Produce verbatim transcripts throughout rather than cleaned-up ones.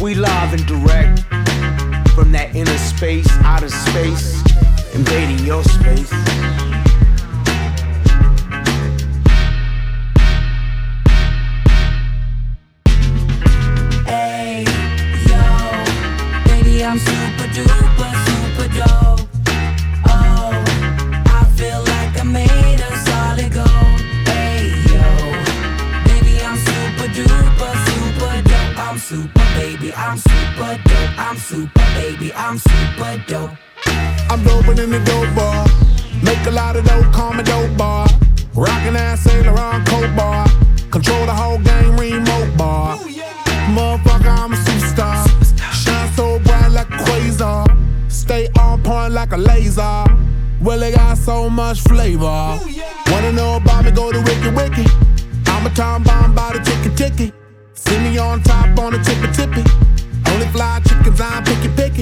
We live and direct from that inner space, outer space, invading your space. Hey, yo, baby, I'm super duper, super dope. Oh, I feel like I made of solid gold. Hey, yo, baby, I'm super duper, super dope. I'm super, baby, I'm super dope. I'm super, baby, I'm super dope. I'm doping in the dope bar. Make a lot of dope, call me dope bar. Rockin' ass Saint Laurent coat bar. Control the whole game, remote bar. Motherfucker, I'm a superstar. Shine so bright like a quasar. Stay on point like a laser. Well, it got so much flavor. Wanna know about me, go to Wiki Wiki. I'm a time bomb by the ticky ticky. See me on top on the tippy tippy. Only fly chickens, I'm picky picky.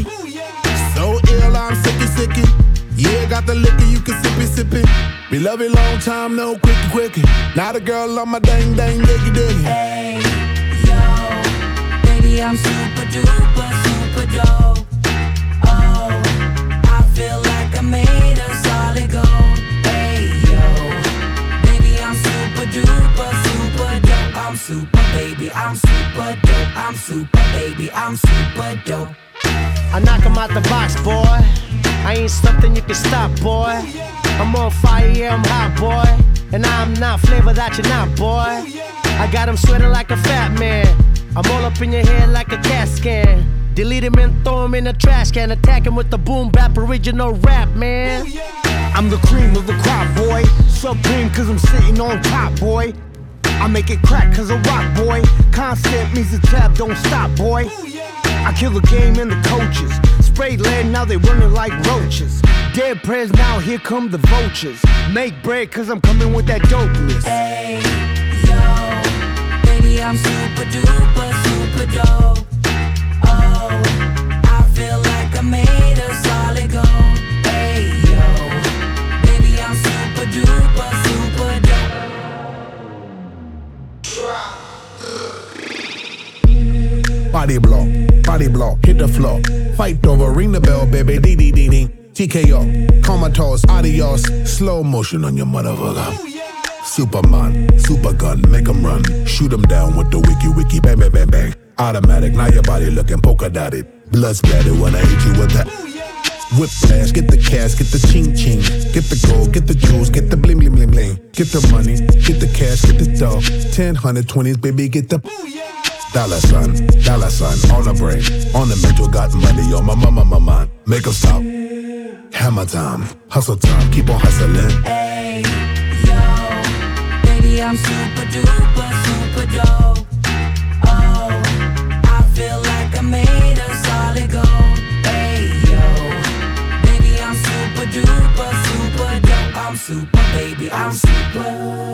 So ill, I'm sicky sicky. Yeah, got the liquor, you can sip it, sip it. We love it long time, no quickie quickie. Now the girl on my dang dang diggy diggy. Hey, yo, baby, I'm super duper, super dope. Oh, I feel like I made of solid gold. Hey, yo, baby, I'm super duper, super dope. I'm super, baby, I'm super dope. I'm super, baby, I'm super dope. I knock him out the box, boy. I ain't something you can stop, boy. I'm on fire, yeah, I'm hot, boy. And I'm not flavor that you're not, boy. I got him sweating like a fat man. I'm all up in your head like a CAT scan. Delete him and throw him in a trash can. Attack him with the boom bap original rap, man. I'm the cream of the crop, boy. Supreme cause I'm sitting on top, boy. I make it crack cause I rock, boy. Constant means the trap don't stop, boy. I kill the game and the coaches. Sprayed lead, now they running like roaches. Dead prayers, now here come the vultures. Make bread cause I'm coming with that dopeness. Hey, yo, baby, I'm super duper, super dope. Oh, I feel like I made of solid gold. Hey, yo, baby, I'm super duper, super dope. Body block, body block, hit the floor. Fight over, ring the bell, baby, dee dee dee dee. T K O, comatose, adios. Slow motion on your motherfucker. Superman, super gun, make 'em run. Shoot 'em down with the wiki wiki, bang bang bang bang. Automatic, now your body looking polka dotted. Blood splattered when I hit you with that. Whip flash, get the cash, get the ching ching. Get the gold, get the jewels, get the bling bling bling bling. Get the money, get the cash, get the dough. Ten, hundred, twenties, baby, get the dollar sign, dollar sign, on the brain. On the mental, got money on my mama, my mind. Make 'em stop. Hammer time, hustle time, keep on hustling. Hey, yo, baby, I'm super duper, super dope. Oh, I feel like I made of solid gold. Hey, yo, baby, I'm super duper, super dope. I'm super, baby, I'm super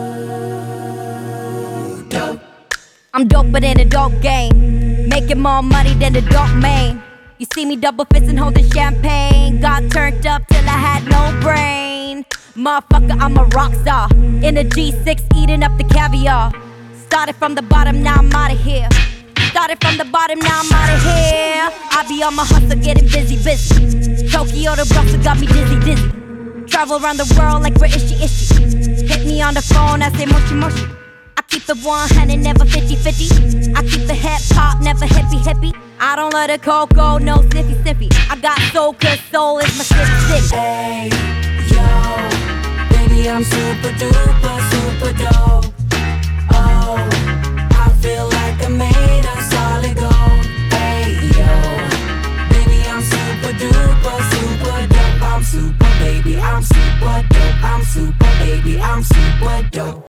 dope. I'm doper than a dope game, making more money than the dope main. You see me double fisting, holding champagne. Got turned up till I had no brain. Motherfucker, I'm a rock star. In a G six, eating up the caviar. Started from the bottom, now I'm outta here. Started from the bottom, now I'm outta here. I be on my hustle, getting busy, busy. Tokyo to Brussels got me dizzy, dizzy. Travel around the world like British ishy. Hit me on the phone, I say mochi mochi. I keep the one hundred, never fifty fifty. I keep the hip hop, never hippie hippie. I don't let the cocoa, no sniffy sniffy. I got soul, cause soul is my city city. Hey, yo, baby, I'm super duper, super dope. Oh, I feel like a man.